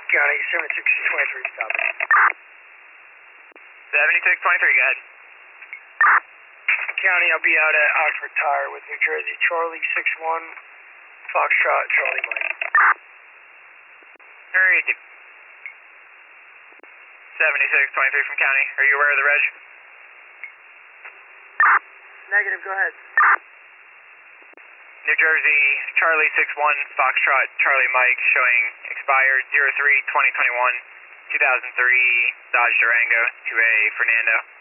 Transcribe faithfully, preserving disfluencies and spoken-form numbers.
County, seventy-six twenty-three, stop. seventy-six twenty-three, go ahead. County, I'll be out at Oxford Tire with New Jersey, Charlie six one, Foxtrot, Charlie Mike. Very easy. seventy-six twenty-three from County, are you aware of the reg? Negative, go ahead. New Jersey, Charlie six one, Foxtrot, Charlie Mike, showing expired zero three twenty twenty-one, two thousand three Dodge Durango to a Fernando.